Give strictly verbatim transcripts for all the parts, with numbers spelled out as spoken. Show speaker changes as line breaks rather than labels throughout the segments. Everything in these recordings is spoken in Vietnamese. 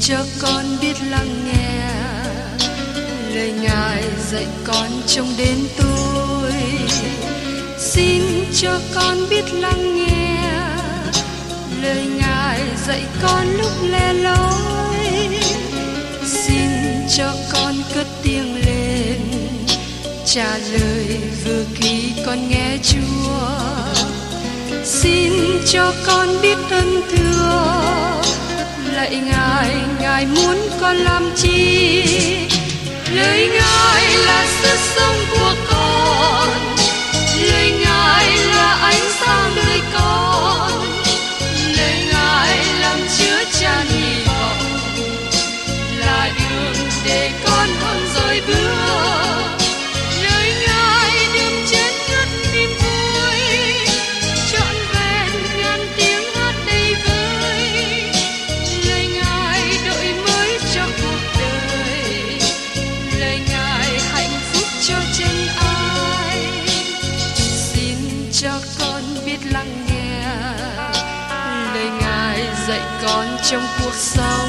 cho con biết lắng nghe lời Ngài dạy con trong đêm tối. Xin cho con biết lắng nghe lời Ngài dạy con lúc lẻ loi. Xin cho con cất tiếng lên trả lời vừa khi con nghe Chúa. Xin cho con biết ơn thưa lạy Ngài, Ngài muốn con làm chi? Lời Ngài là sức sống của con, lời Ngài là ánh sáng đời con, lời Ngài làm chứa chan hy vọng, là đường để con không rời bước. Lời Ngài đừng chết ngất niềm vui, trọn vẹn ngàn tiếng hát đầy vơi. Lời Ngài đổi mới cho cuộc đời, lời Ngài hạnh phúc cho chân ai. Xin cho con biết lắng nghe lời Ngài dạy con trong cuộc sống.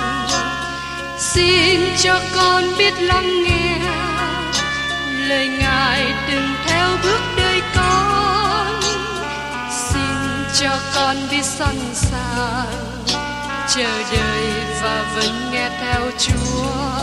Xin cho con biết lắng nghe lời Ngài đừng theo bước đời con. Xin cho con biết sẵn sàng chờ đợi và vẫn nghe theo Chúa.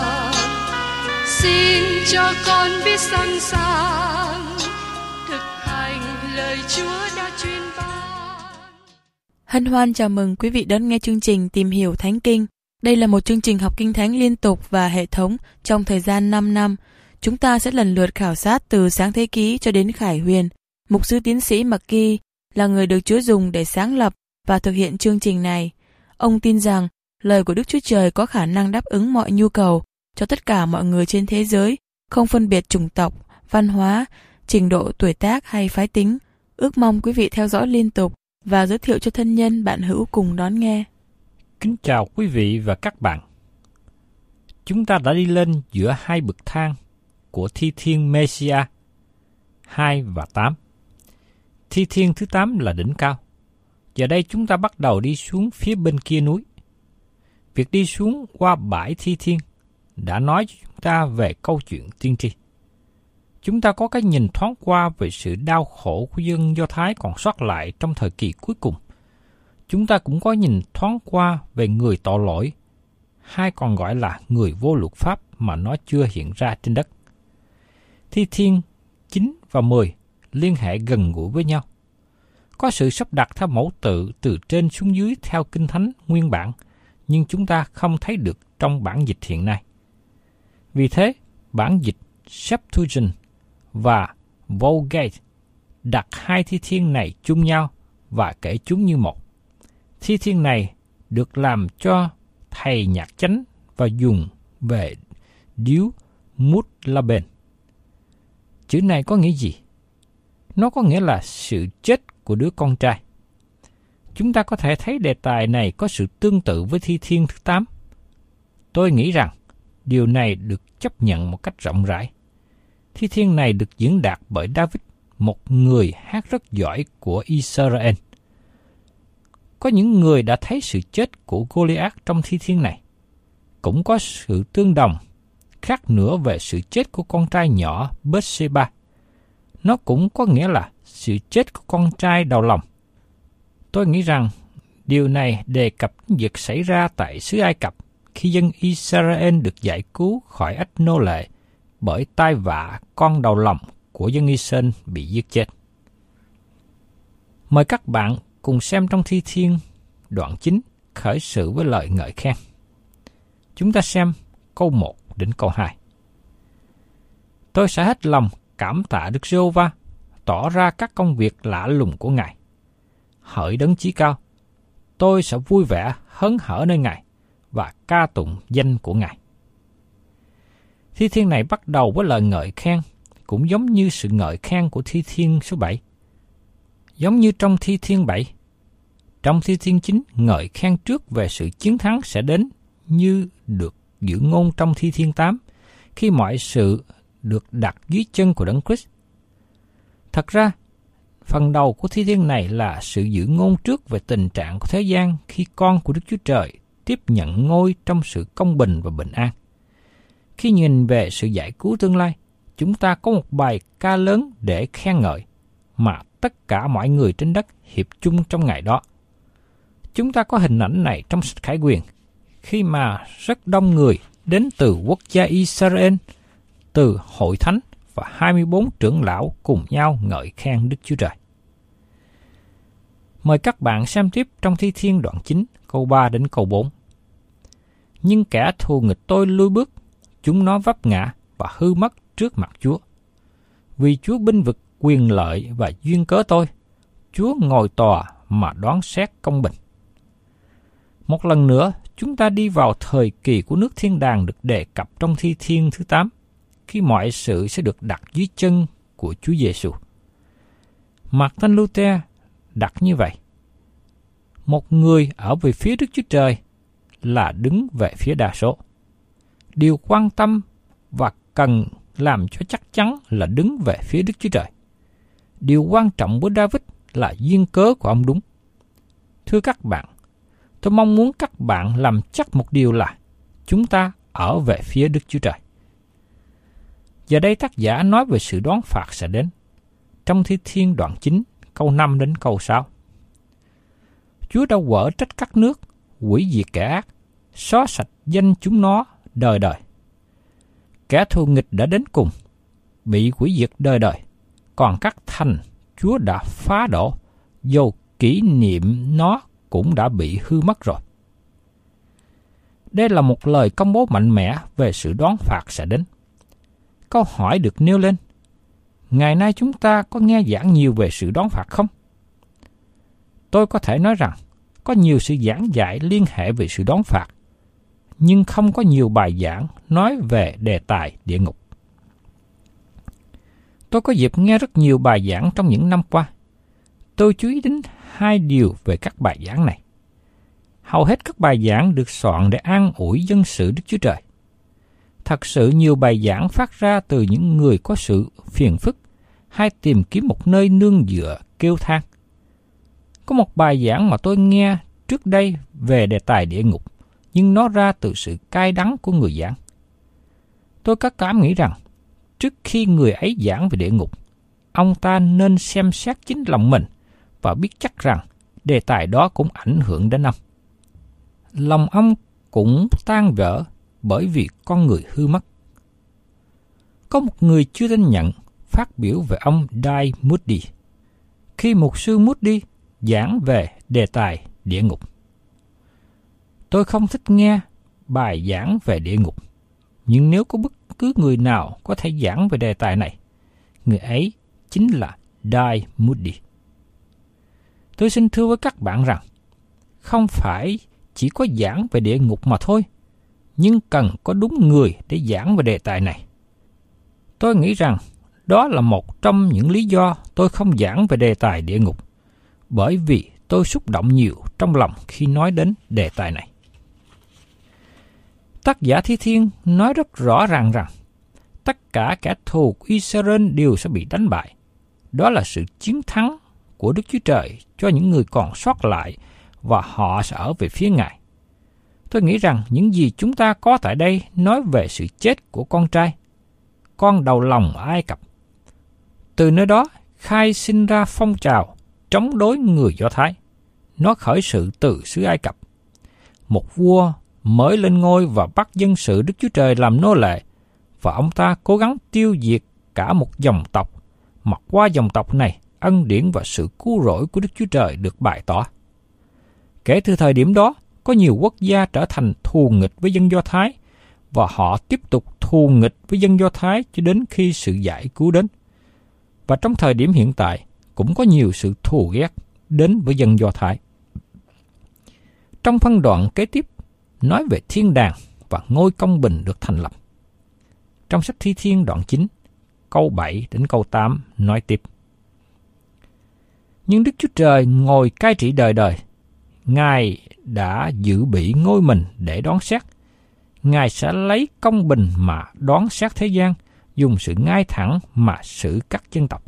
Xin cho con biết sẵn sàng thực hành lời Chúa đã truyền ban.
Hân hoan chào mừng quý vị đón nghe chương trình Tìm hiểu Thánh Kinh. Đây là một chương trình học Kinh Thánh liên tục và hệ thống trong thời gian năm năm. Chúng ta sẽ lần lượt khảo sát từ Sáng Thế Ký cho đến Khải Huyền. Mục sư tiến sĩ McGee là người được Chúa dùng để sáng lập và thực hiện chương trình này. Ông tin rằng lời của Đức Chúa Trời có khả năng đáp ứng mọi nhu cầu cho tất cả mọi người trên thế giới, không phân biệt chủng tộc, văn hóa, trình độ tuổi tác hay phái tính. Ước mong quý vị theo dõi liên tục và giới thiệu cho thân nhân bạn hữu cùng đón nghe.
Kính chào quý vị và các bạn. Chúng ta đã đi lên giữa hai bậc thang của thi thiên Messiah hai và tám. Thi thiên thứ tám là đỉnh cao. Giờ đây chúng ta bắt đầu đi xuống phía bên kia núi. Việc đi xuống qua bãi thi thiên đã nói cho chúng ta về câu chuyện tiên tri. Chúng ta có cái nhìn thoáng qua về sự đau khổ của dân Do Thái còn sót lại trong thời kỳ cuối cùng. Chúng ta cũng có nhìn thoáng qua về người tội lỗi, hay còn gọi là người vô luật pháp mà nó chưa hiện ra trên đất. Thi thiên chín và mười liên hệ gần gũi với nhau. Có sự sắp đặt theo mẫu tự từ trên xuống dưới theo Kinh Thánh nguyên bản, nhưng chúng ta không thấy được trong bản dịch hiện nay. Vì thế, bản dịch Septuagint và Vulgate đặt hai thi thiên này chung nhau và kể chúng như một. Thi thiên này được làm cho thầy nhạc chánh và dùng về điếu mút la bền. Chữ này có nghĩa gì? Nó có nghĩa là sự chết của đứa con trai. Chúng ta có thể thấy đề tài này có sự tương tự với thi thiên thứ tám. Tôi nghĩ rằng điều này được chấp nhận một cách rộng rãi. Thi thiên này được diễn đạt bởi David, một người hát rất giỏi của Israel. Có những người đã thấy sự chết của Goliath trong thi thiên này. Cũng có sự tương đồng khác nữa về sự chết của con trai nhỏ Bethsheba. Nó cũng có nghĩa là sự chết của con trai đầu lòng. Tôi nghĩ rằng điều này đề cập đến việc xảy ra tại xứ Ai Cập khi dân Israel được giải cứu khỏi ách nô lệ bởi tai vạ con đầu lòng của dân Israel bị giết chết. Mời các bạn cùng xem trong Thi Thiên đoạn chín khởi sự với lời ngợi khen. Chúng ta xem câu một đến câu hai. Tôi sẽ hết lòng cảm tạ Đức Giê-hô-va, tỏ ra các công việc lạ lùng của Ngài. Hỡi Đấng Chí Cao, tôi sẽ vui vẻ hớn hở nơi Ngài và ca tụng danh của Ngài. Thi thiên này bắt đầu với lời ngợi khen, cũng giống như sự ngợi khen của Thi thiên số bảy. Giống như trong Thi thiên bảy, trong Thi thiên chín ngợi khen trước về sự chiến thắng sẽ đến như được dự ngôn trong Thi thiên tám, khi mọi sự được đặt dưới chân của Đấng Christ. Thật ra, phần đầu của Thi thiên này là sự dự ngôn trước về tình trạng của thế gian khi con của Đức Chúa Trời tiếp nhận ngôi trong sự công bình và bình an. Khi nhìn về sự giải cứu tương lai, chúng ta có một bài ca lớn để khen ngợi mà tất cả mọi người trên đất hiệp chung trong ngày đó. Chúng ta có hình ảnh này trong sách Khải Huyền, khi mà rất đông người đến từ quốc gia Israel, từ hội thánh và hai mươi bốn trưởng lão cùng nhau ngợi khen Đức Chúa Trời. Mời các bạn xem tiếp trong Thi Thiên đoạn chín, câu ba đến câu bốn. Nhưng kẻ thù nghịch tôi lui bước, chúng nó vấp ngã và hư mất trước mặt Chúa. Vì Chúa binh vực quyền lợi và duyên cớ tôi, Chúa ngồi tòa mà đoán xét công bình. Một lần nữa, chúng ta đi vào thời kỳ của nước thiên đàng được đề cập trong Thi Thiên thứ tám, khi mọi sự sẽ được đặt dưới chân của Chúa Giêsu. Martin Luther đặt như vậy: một người ở về phía Đức Chúa Trời là đứng về phía đa số. Điều quan tâm và cần làm cho chắc chắn là đứng về phía Đức Chúa Trời. Điều quan trọng với David là duyên cớ của ông đúng. Thưa các bạn, tôi mong muốn các bạn làm chắc một điều là chúng ta ở về phía Đức Chúa Trời. Giờ đây tác giả nói về sự đoán phạt sẽ đến. Trong Thi Thiên đoạn chín, câu năm đến câu sáu. Chúa đã quở trách các nước, hủy diệt kẻ ác, xóa sạch danh chúng nó đời đời. Kẻ thù nghịch đã đến cùng, bị hủy diệt đời đời, còn các thành Chúa đã phá đổ, dầu kỷ niệm nó cũng đã bị hư mất rồi. Đây là một lời công bố mạnh mẽ về sự đoán phạt sẽ đến. Câu hỏi được nêu lên: ngày nay chúng ta có nghe giảng nhiều về sự đoán phạt không? Tôi có thể nói rằng có nhiều sự giảng dạy liên hệ về sự đoán phạt, nhưng không có nhiều bài giảng nói về đề tài địa ngục. Tôi có dịp nghe rất nhiều bài giảng trong những năm qua. Tôi chú ý đến hai điều về các bài giảng này. Hầu hết các bài giảng được soạn để an ủi dân sự Đức Chúa Trời. Thật sự nhiều bài giảng phát ra từ những người có sự phiền phức hay tìm kiếm một nơi nương dựa kêu than. Có một bài giảng mà tôi nghe trước đây về đề tài địa ngục, nhưng nó ra từ sự cay đắng của người giảng. Tôi có cảm nghĩ rằng, trước khi người ấy giảng về địa ngục, ông ta nên xem xét chính lòng mình và biết chắc rằng đề tài đó cũng ảnh hưởng đến ông. Lòng ông cũng tan vỡ bởi vì con người hư mất. Có một người chưa tin nhận phát biểu về ông Dai Moody khi mục sư Moody giảng về đề tài địa ngục. Tôi không thích nghe bài giảng về địa ngục, nhưng nếu có bất cứ người nào có thể giảng về đề tài này, người ấy chính là Dai Moody. Tôi xin thưa với các bạn rằng, không phải chỉ có giảng về địa ngục mà thôi, nhưng cần có đúng người để giảng về đề tài này. Tôi nghĩ rằng đó là một trong những lý do tôi không giảng về đề tài địa ngục, bởi vì tôi xúc động nhiều trong lòng khi nói đến đề tài này. Tác giả Thi Thiên nói rất rõ ràng rằng tất cả kẻ thù của Israel đều sẽ bị đánh bại. Đó là sự chiến thắng của Đức Chúa Trời cho những người còn sót lại và họ sẽ ở về phía Ngài. Tôi nghĩ rằng những gì chúng ta có tại đây nói về sự chết của con trai, con đầu lòng ở Ai Cập. Từ nơi đó, khai sinh ra phong trào chống đối người Do Thái. Nó khởi sự từ xứ Ai Cập. Một vua mới lên ngôi và bắt dân sự Đức Chúa Trời làm nô lệ, và ông ta cố gắng tiêu diệt cả một dòng tộc, mà qua dòng tộc này, ân điển và sự cứu rỗi của Đức Chúa Trời được bày tỏ. Kể từ thời điểm đó, có nhiều quốc gia trở thành thù nghịch với dân Do Thái, và họ tiếp tục thù nghịch với dân Do Thái cho đến khi sự giải cứu đến. Và trong thời điểm hiện tại, cũng có nhiều sự thù ghét đến với dân Do Thái. Trong phân đoạn kế tiếp, nói về thiên đàng và ngôi công bình được thành lập. Trong sách Thi Thiên đoạn chín, câu bảy đến câu tám nói tiếp: Nhưng Đức Chúa Trời ngồi cai trị đời đời. Ngài đã dự bị ngôi mình để đoán xét. Ngài sẽ lấy công bình mà đoán xét thế gian, dùng sự ngay thẳng mà xử các dân tộc.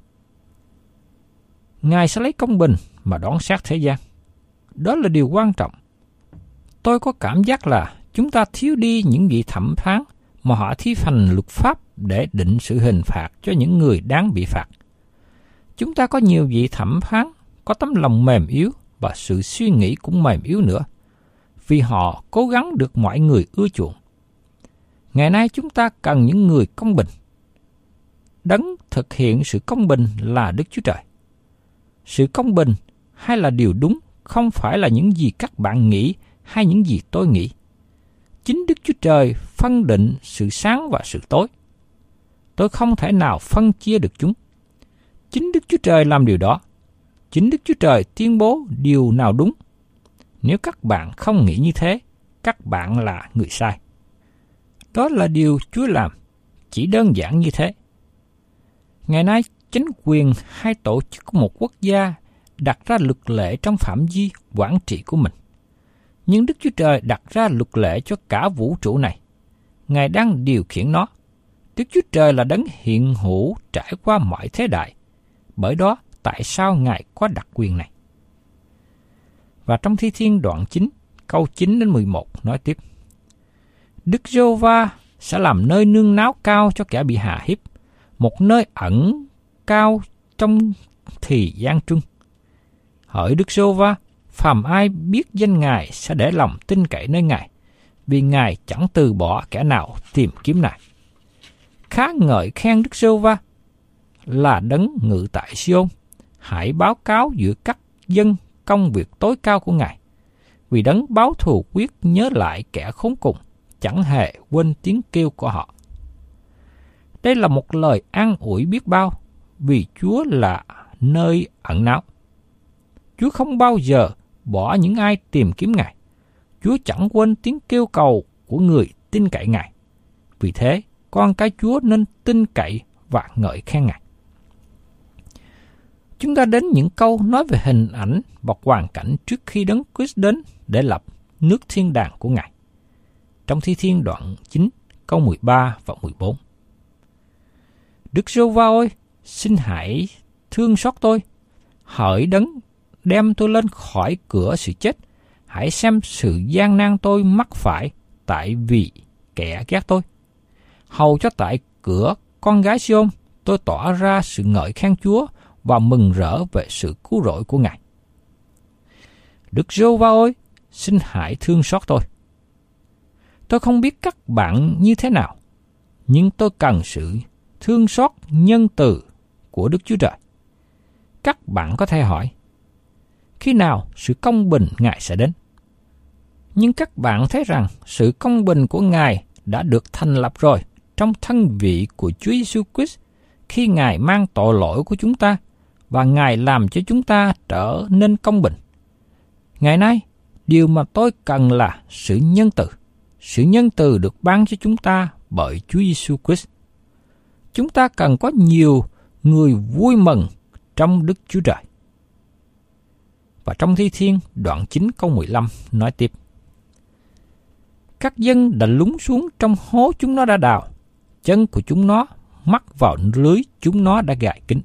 Ngài sẽ lấy công bình mà đoán xét thế gian. Đó là điều quan trọng. tôi có cảm giác là chúng ta thiếu đi những vị thẩm phán mà họ thi hành luật pháp để định sự hình phạt cho những người đáng bị phạt. Chúng ta có nhiều vị thẩm phán có tấm lòng mềm yếu và sự suy nghĩ cũng mềm yếu nữa, vì họ cố gắng được mọi người ưa chuộng. Ngày nay chúng ta cần những người công bình. Đấng thực hiện sự công bình là Đức Chúa Trời. Sự công bình hay là điều đúng không phải là những gì các bạn nghĩ hay những gì tôi nghĩ. Chính Đức Chúa Trời phân định sự sáng và sự tối. Tôi không thể nào phân chia được chúng. Chính Đức Chúa Trời làm điều đó. Chính Đức Chúa Trời tuyên bố điều nào đúng. Nếu các bạn không nghĩ như thế, các bạn là người sai. Đó là điều Chúa làm, chỉ đơn giản như thế. Ngày nay, chính quyền hay tổ chức của một quốc gia đặt ra luật lệ trong phạm vi quản trị của mình. Nhưng Đức Chúa Trời đặt ra luật lệ cho cả vũ trụ này. Ngài đang điều khiển nó. Đức Chúa Trời là đấng hiện hữu trải qua mọi thế đại. Bởi đó, tại sao Ngài có đặc quyền này? Và trong Thi Thiên đoạn chín, câu chín đến mười một nói tiếp: Đức Giê-hô-va sẽ làm nơi nương náu cao cho kẻ bị hạ hiếp, một nơi ẩn cao trong thì gian truân. Hỡi Đức Giê-hô-va, phàm ai biết danh Ngài sẽ để lòng tin cậy nơi Ngài, vì Ngài chẳng từ bỏ kẻ nào tìm kiếm Ngài. Khá ngợi khen Đức Giê-hô-va là đấng ngự tại Si-ôn. Hãy báo cáo giữa các dân công việc tối cao của Ngài, vì đấng báo thù quyết nhớ lại kẻ khốn cùng, chẳng hề quên tiếng kêu của họ. Đây là một lời an ủi biết bao, vì Chúa là nơi ẩn náu. Chúa không bao giờ bỏ những ai tìm kiếm Ngài. Chúa chẳng quên tiếng kêu cầu của người tin cậy Ngài. Vì thế, con cái Chúa nên tin cậy và ngợi khen Ngài. Chúng ta đến những câu nói về hình ảnh và hoàn cảnh trước khi Đấng Christ đến để lập nước thiên đàng của Ngài. Trong Thi Thiên đoạn chín, câu mười ba và mười bốn. Đức Giê-hô-va ơi, xin hãy thương xót tôi. Hỡi đấng đem tôi lên khỏi cửa sự chết. Hãy xem sự gian nan tôi mắc phải tại vì kẻ ghét tôi. Hầu cho tại cửa con gái Si-ôn tôi tỏ ra sự ngợi khen Chúa và mừng rỡ về sự cứu rỗi của Ngài. Đức Giê-hô-va ơi, xin hãy thương xót tôi. Tôi không biết các bạn như thế nào, nhưng tôi cần sự thương xót nhân từ của Đức Chúa Trời. Các bạn có thể hỏi, khi nào sự công bình Ngài sẽ đến? Nhưng các bạn thấy rằng sự công bình của Ngài đã được thành lập rồi trong thân vị của Chúa Giêsu Christ khi Ngài mang tội lỗi của chúng ta và Ngài làm cho chúng ta trở nên công bình. Ngày nay, điều mà tôi cần là sự nhân từ. Sự nhân từ được ban cho chúng ta bởi Chúa Giêsu Christ. Chúng ta cần có nhiều người vui mừng trong Đức Chúa Trời. Và trong Thi Thiên đoạn chín câu mười lăm nói tiếp: Các dân đã lún xuống trong hố chúng nó đã đào, chân của chúng nó mắc vào lưới chúng nó đã gài kín.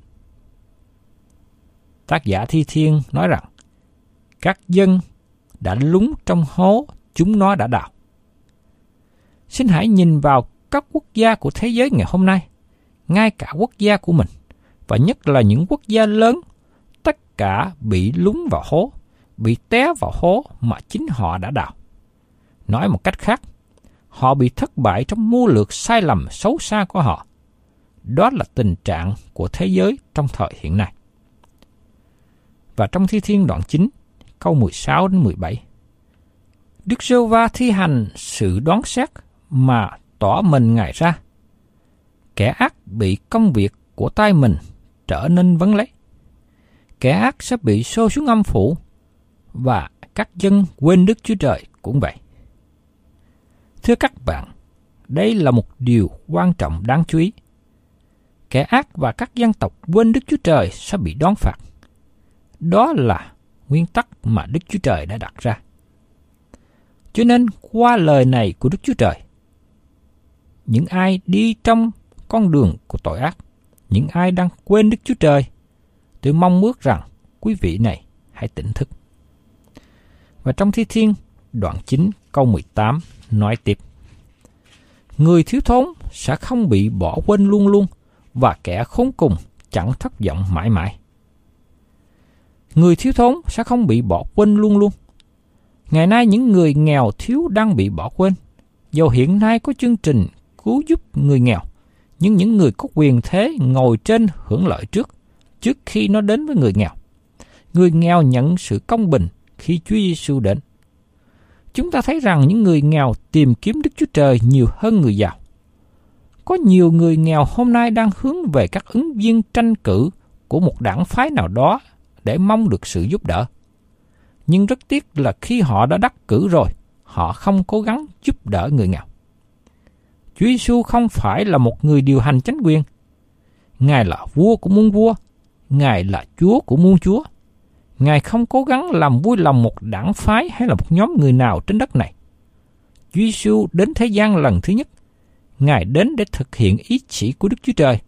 Tác giả Thi Thiên nói rằng các dân đã lún trong hố chúng nó đã đào. Xin hãy nhìn vào các quốc gia của thế giới ngày hôm nay, ngay cả quốc gia của mình, và nhất là những quốc gia lớn, tất cả bị lún vào hố, bị té vào hố mà chính họ đã đào. Nói một cách khác, họ bị thất bại trong mưu lược sai lầm xấu xa của họ. Đó là tình trạng của thế giới trong thời hiện nay. Và trong Thi Thiên đoạn chín, câu mười sáu đến mười bảy. Đức Giê-hô-va thi hành sự đoán xét mà tỏ mình Ngài ra. Kẻ ác bị công việc của tay mình trở nên vấn lấy. Kẻ ác sẽ bị xô xuống âm phủ, và các dân quên Đức Chúa Trời cũng vậy. Thưa các bạn, đây là một điều quan trọng đáng chú ý. Kẻ ác và các dân tộc quên Đức Chúa Trời sẽ bị đón phạt. Đó là nguyên tắc mà Đức Chúa Trời đã đặt ra. Cho nên qua lời này của Đức Chúa Trời, những ai đi trong con đường của tội ác, những ai đang quên Đức Chúa Trời, tôi mong ước rằng quý vị này hãy tỉnh thức. Và trong Thi Thiên đoạn chín câu mười tám nói tiếp: Người thiếu thốn sẽ không bị bỏ quên luôn luôn, và kẻ khốn cùng chẳng thất vọng mãi mãi. Người thiếu thốn sẽ không bị bỏ quên luôn luôn. Ngày nay những người nghèo thiếu đang bị bỏ quên. Dầu hiện nay có chương trình cứu giúp người nghèo, nhưng những người có quyền thế ngồi trên hưởng lợi trước, trước khi nó đến với người nghèo. Người nghèo nhận sự công bình khi Chúa Giêsu đến. Chúng ta thấy rằng những người nghèo tìm kiếm Đức Chúa Trời nhiều hơn người giàu. Có nhiều người nghèo hôm nay đang hướng về các ứng viên tranh cử của một đảng phái nào đó để mong được sự giúp đỡ. Nhưng rất tiếc là khi họ đã đắc cử rồi, họ không cố gắng giúp đỡ người nghèo. Chúa Giêsu không phải là một người điều hành chánh quyền. Ngài là vua của muôn vua, Ngài là Chúa của muôn chúa. Ngài không cố gắng làm vui lòng một đảng phái hay là một nhóm người nào trên đất này. Chúa Giêsu đến thế gian lần thứ nhất, Ngài đến để thực hiện ý chỉ của Đức Chúa Trời.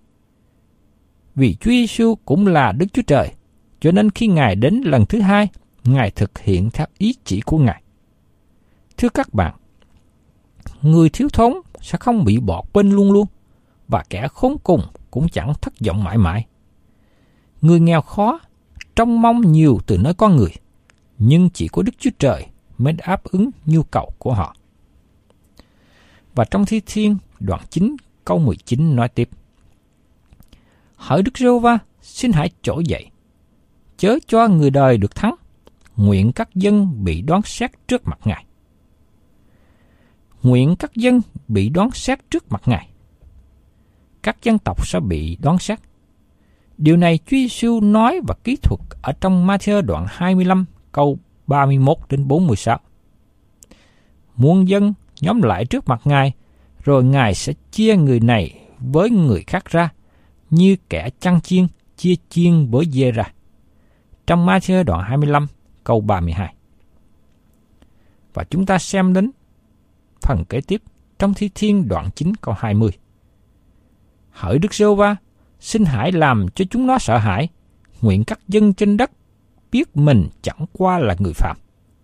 Vì Chúa Giêsu cũng là Đức Chúa Trời, cho nên khi Ngài đến lần thứ hai, Ngài thực hiện theo ý chỉ của Ngài. Thưa các bạn, người thiếu thốn sẽ không bị bỏ quên luôn luôn, và kẻ khốn cùng cũng chẳng thất vọng mãi mãi. Người nghèo khó trông mong nhiều từ nơi con người, nhưng chỉ có Đức Chúa Trời mới đáp ứng nhu cầu của họ. Và trong Thi Thiên đoạn chín câu mười chín nói tiếp: Hỡi Đức Giê-hô-va, xin hãy trỗi dậy, chớ cho người đời được thắng, nguyện các dân bị đoán xét trước mặt Ngài. Nguyện các dân bị đoán xét trước mặt Ngài. Các dân tộc sẽ bị đoán xét. Điều này Chúa Giêsu nói và kỹ thuật ở trong Ma-thi-ơ đoạn hai mươi lăm câu ba mươi mốt đến bốn mươi sáu. Muôn dân nhóm lại trước mặt Ngài, rồi Ngài sẽ chia người này với người khác ra, như kẻ chăn chiên chia chiên với dê ra. Trong Ma-thi-ơ đoạn hai mươi lăm câu ba mươi hai. Và chúng ta xem đến phần kế tiếp trong Thi Thiên đoạn chín câu hai mươi. Hỡi Đức Giê-hô-va, xin hãy làm cho chúng nó sợ hãi, nguyện các dân trên đất biết mình chẳng qua là người phạm.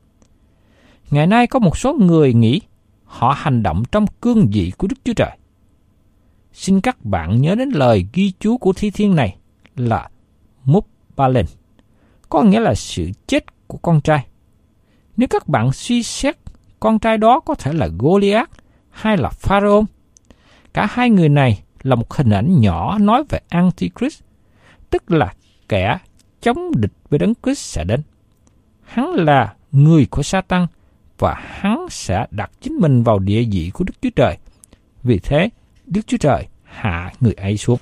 Ngày nay có một số người nghĩ họ hành động trong cương vị của Đức Chúa Trời. Xin các bạn nhớ đến lời ghi chú của Thi Thiên này là Múp Ba Lên, có nghĩa là sự chết của con trai. Nếu các bạn suy xét, con trai đó có thể là Goliath hay là Pharaoh. Cả hai người này là một hình ảnh nhỏ nói về Antichrist, tức là kẻ chống địch với Đấng Christ sẽ đến. Hắn là người của Sa-tan và hắn sẽ đặt chính mình vào địa vị của Đức Chúa Trời. Vì thế, Đức Chúa Trời hạ người ấy xuống.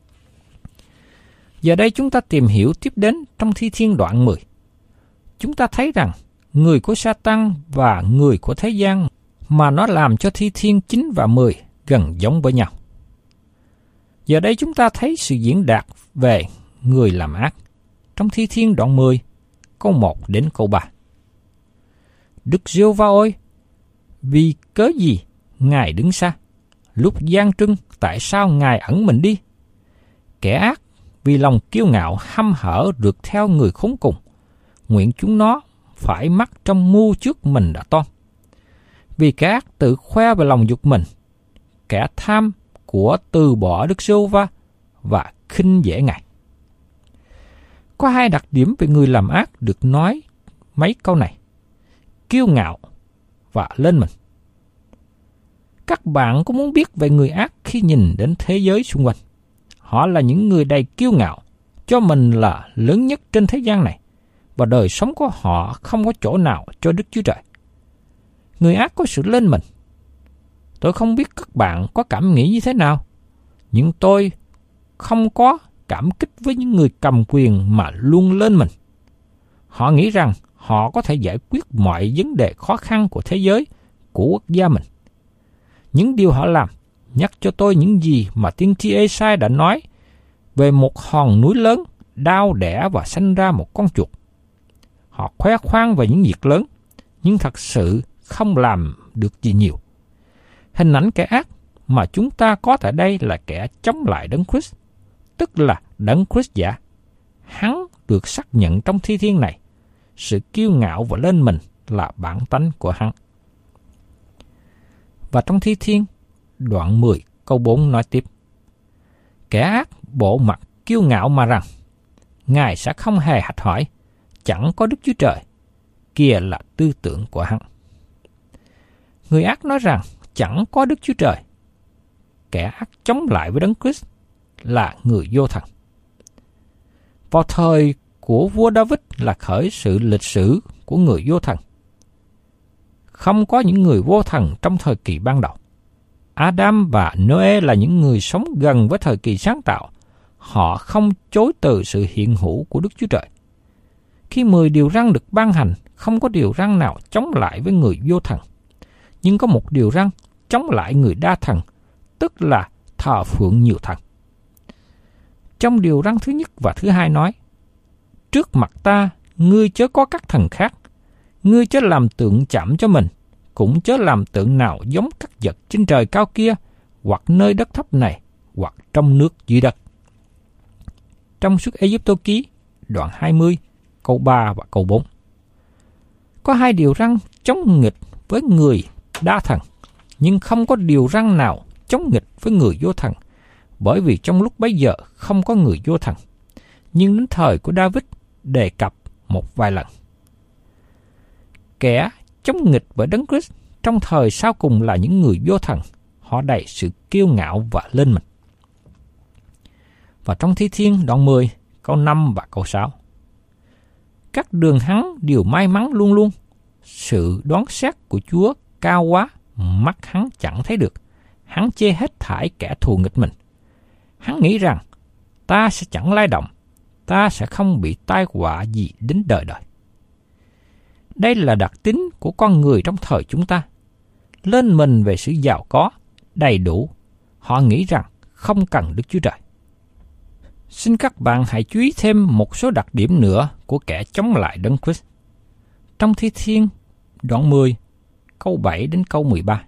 Giờ đây chúng ta tìm hiểu tiếp đến trong Thi Thiên đoạn mười. Chúng ta thấy rằng người của Sa-tan và người của thế gian mà nó làm cho Thi Thiên chín và mười gần giống với nhau. Giờ đây chúng ta thấy sự diễn đạt về người làm ác trong Thi Thiên đoạn mười, câu một đến câu ba. Đức Giê-hô-va ơi, vì cớ gì Ngài đứng xa? Lúc gian trưng, tại sao Ngài ẩn mình đi? Kẻ ác vì lòng kiêu ngạo hăm hở rượt theo người khốn cùng, nguyện chúng nó phải mắc trong mưu trước mình đã toan. Vì kẻ ác tự khoe về lòng dục mình, kẻ tham của từ bỏ Đức Giê-hô-va và khinh dễ Ngài. Có hai đặc điểm về người làm ác được nói mấy câu này: kiêu ngạo và lên mình. Các bạn có muốn biết về người ác khi nhìn đến thế giới xung quanh? Họ là những người đầy kiêu ngạo, cho mình là lớn nhất trên thế gian này, và đời sống của họ không có chỗ nào cho Đức Chúa Trời. Người ác có sự lên mình. Tôi không biết các bạn có cảm nghĩ như thế nào, nhưng tôi không có cảm kích với những người cầm quyền mà luôn lên mình. Họ nghĩ rằng họ có thể giải quyết mọi vấn đề khó khăn của thế giới, của quốc gia mình. Những điều họ làm nhắc cho tôi những gì mà tiên tri Ê-sai đã nói về một hòn núi lớn đao đẻ và sanh ra một con chuột. Họ khoe khoang về những việc lớn, nhưng thật sự không làm được gì nhiều. Hình ảnh kẻ ác mà chúng ta có tại đây là kẻ chống lại Đấng Christ, tức là Đấng Christ giả. Hắn được xác nhận trong Thi Thiên này. Sự kiêu ngạo và lên mình là bản tánh của hắn. Và trong Thi Thiên, đoạn mười câu bốn nói tiếp: Kẻ ác bộ mặt kiêu ngạo mà rằng, Ngài sẽ không hề hạch hỏi, chẳng có Đức Chúa Trời, kia là tư tưởng của hắn. Người ác nói rằng chẳng có Đức Chúa Trời. Kẻ ác chống lại với Đấng Christ là người vô thần. Vào thời của vua David là khởi sự lịch sử của người vô thần. Không có những người vô thần trong thời kỳ ban đầu. Adam và Noe là những người sống gần với thời kỳ sáng tạo. Họ không chối từ sự hiện hữu của Đức Chúa Trời. Khi mười điều răn được ban hành, không có điều răn nào chống lại với người vô thần. Nhưng có một điều răn chống lại người đa thần, tức là thờ phượng nhiều thần. Trong điều răn thứ nhất và thứ hai nói: Trước mặt ta, ngươi chớ có các thần khác, ngươi chớ làm tượng chạm cho mình, cũng chớ làm tượng nào giống các vật trên trời cao kia, hoặc nơi đất thấp này, hoặc trong nước dưới đất. Trong Xuất Ê-díp-tô ký, đoạn hai mươi, câu ba và câu bốn. Có hai điều răn chống nghịch với người đa thần, nhưng không có điều răn nào chống nghịch với người vô thần, bởi vì trong lúc bấy giờ không có người vô thần. Nhưng đến thời của David đề cập một vài lần. Kẻ chống nghịch với Đấng Christ trong thời sau cùng là những người vô thần, họ đầy sự kiêu ngạo và lên mình. Và trong Thi Thiên đoạn mười, câu năm và câu sáu. Các đường hắn đều may mắn luôn luôn, sự đoán xét của Chúa cao quá, mắt hắn chẳng thấy được, hắn chê hết thảy kẻ thù nghịch mình. Hắn nghĩ rằng, ta sẽ chẳng lay động, ta sẽ không bị tai họa gì đến đời đời. Đây là đặc tính của con người trong thời chúng ta. Lên mình về sự giàu có, đầy đủ, họ nghĩ rằng không cần Đức Chúa Trời. Xin các bạn hãy chú ý thêm một số đặc điểm nữa của kẻ chống lại Đấng Christ. Trong Thi Thiên, đoạn mười, câu bảy đến câu mười ba.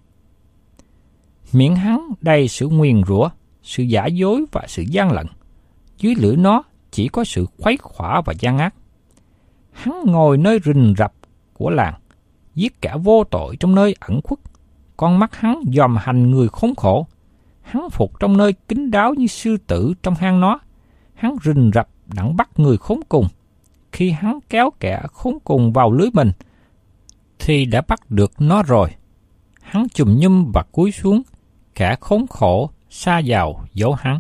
Miệng hắn đầy sự nguyền rủa, sự giả dối và sự gian lận. Dưới lưỡi nó chỉ có sự khuấy khỏa và gian ác. Hắn ngồi nơi rình rập của làng, giết kẻ vô tội trong nơi ẩn khuất. Con mắt hắn dòm hành người khốn khổ. Hắn phục trong nơi kín đáo như sư tử trong hang nó. Hắn rình rập đặng bắt người khốn cùng. Khi hắn kéo kẻ khốn cùng vào lưới mình, thì đã bắt được nó rồi. Hắn chùm nhum và cúi xuống, kẻ khốn khổ sa vào dấu hắn.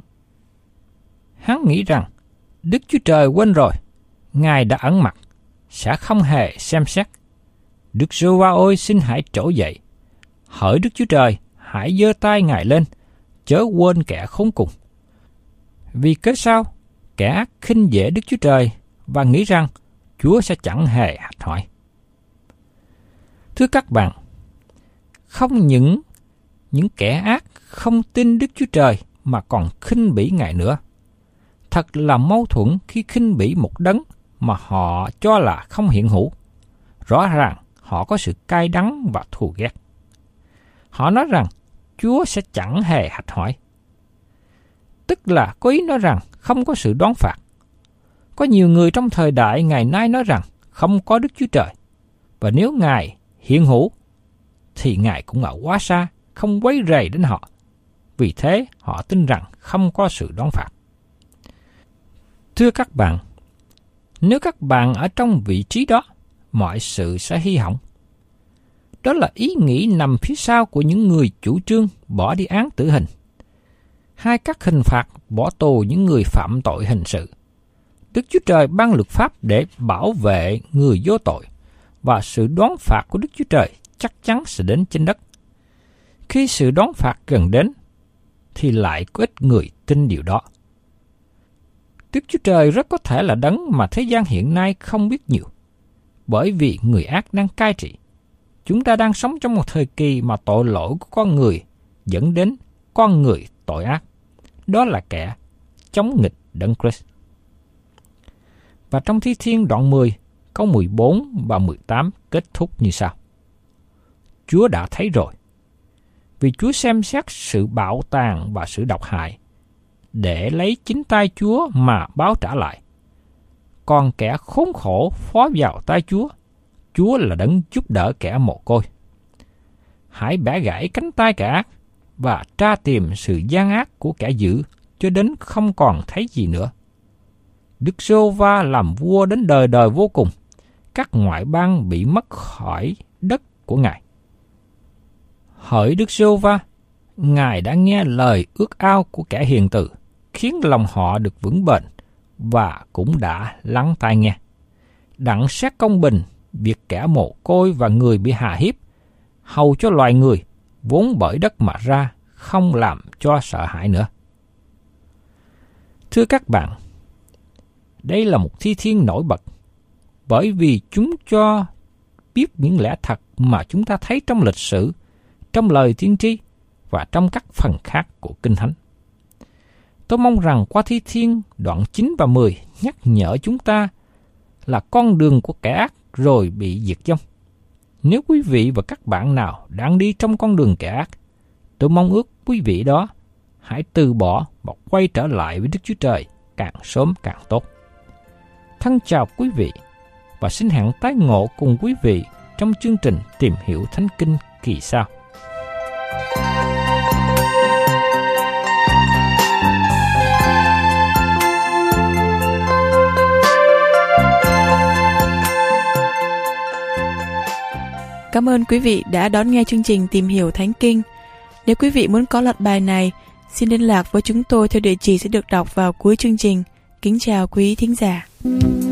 Hắn nghĩ rằng, Đức Chúa Trời quên rồi, Ngài đã ẩn mặt, sẽ không hề xem xét. Đức Giê-hô-va ơi, xin hãy trỗi dậy. Hỡi Đức Chúa Trời, hãy giơ tay Ngài lên, chớ quên kẻ khốn cùng. Vì cớ sao? Kẻ ác khinh dễ Đức Chúa Trời và nghĩ rằng Chúa sẽ chẳng hề hạch hỏi. Thưa các bạn, không những những kẻ ác không tin Đức Chúa Trời mà còn khinh bỉ Ngài nữa. Thật là mâu thuẫn khi khinh bỉ một đấng mà họ cho là không hiện hữu. Rõ ràng họ có sự cay đắng và thù ghét. Họ nói rằng Chúa sẽ chẳng hề hạch hỏi. Tức là có ý nói rằng không có sự đoán phạt. Có nhiều người trong thời đại ngày nay nói rằng không có Đức Chúa Trời. Và nếu Ngài hiện hữu, thì Ngài cũng ở quá xa, không quấy rầy đến họ. Vì thế họ tin rằng không có sự đoán phạt. Thưa các bạn, nếu các bạn ở trong vị trí đó, mọi sự sẽ hy hỏng. Đó là ý nghĩ nằm phía sau của những người chủ trương bỏ đi án tử hình, hay các hình phạt bỏ tù những người phạm tội hình sự. Đức Chúa Trời ban luật pháp để bảo vệ người vô tội, và sự đoán phạt của Đức Chúa Trời chắc chắn sẽ đến trên đất. Khi sự đoán phạt gần đến, thì lại có ít người tin điều đó. Đức Chúa Trời rất có thể là đấng mà thế gian hiện nay không biết nhiều, bởi vì người ác đang cai trị. Chúng ta đang sống trong một thời kỳ mà tội lỗi của con người dẫn đến con người tội ác. Đó là kẻ chống nghịch Đấng Christ. Và trong Thi Thiên đoạn mười, câu mười bốn và mười tám kết thúc như sau. Chúa đã thấy rồi, vì Chúa xem xét sự bạo tàn và sự độc hại, để lấy chính tay Chúa mà báo trả lại. Còn kẻ khốn khổ phó vào tay Chúa, Chúa là đấng giúp đỡ kẻ mồ côi. Hãy bẻ gãy cánh tay kẻ ác và tra tìm sự gian ác của kẻ dữ cho đến không còn thấy gì nữa. Đức Giê-hô-va làm vua đến đời đời vô cùng. Các ngoại bang bị mất khỏi đất của Ngài. Hỡi Đức Giê-hô-va, Ngài đã nghe lời ước ao của kẻ hiền từ, khiến lòng họ được vững bền, và cũng đã lắng tai nghe. Đặng xét công bình việc kẻ mồ côi và người bị hà hiếp, hầu cho loài người vốn bởi đất mà ra không làm cho sợ hãi nữa. Thưa các bạn, đây là một thi thiên nổi bật, bởi vì chúng cho biết những lẽ thật mà chúng ta thấy trong lịch sử, trong lời tiên tri và trong các phần khác của Kinh Thánh. Tôi mong rằng qua thi thiên đoạn chín và mười nhắc nhở chúng ta là con đường của kẻ ác rồi bị diệt vong. Nếu quý vị và các bạn nào đang đi trong con đường kẻ ác, tôi mong ước quý vị đó hãy từ bỏ và quay trở lại với Đức Chúa Trời càng sớm càng tốt. Thân chào quý vị và xin hẹn tái ngộ cùng quý vị trong chương trình Tìm Hiểu Thánh Kinh kỳ sau.
Cảm ơn quý vị đã đón nghe chương trình Tìm Hiểu Thánh Kinh. Nếu quý vị muốn có loạt bài này, xin liên lạc với chúng tôi theo địa chỉ sẽ được đọc vào cuối chương trình. Kính chào quý thính giả.